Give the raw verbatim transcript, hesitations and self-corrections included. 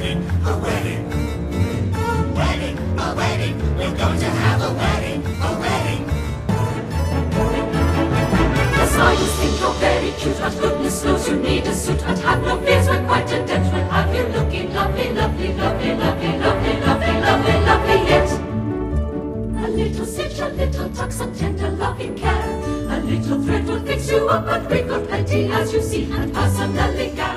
wedding, a wedding. Wedding, a wedding. We're going to have a wedding, a wedding. The scientists think you're very cute, but goodness knows you need a suit. And have no fears, we're quite adept. We'll have you looking lovely, lovely, lovely, lovely, lovely, lovely, lovely, lovely yet. A little stitch, a little tuck, some tender loving care. A little thread will fix you up, but we've got plenty, as you see, and personally guarantee.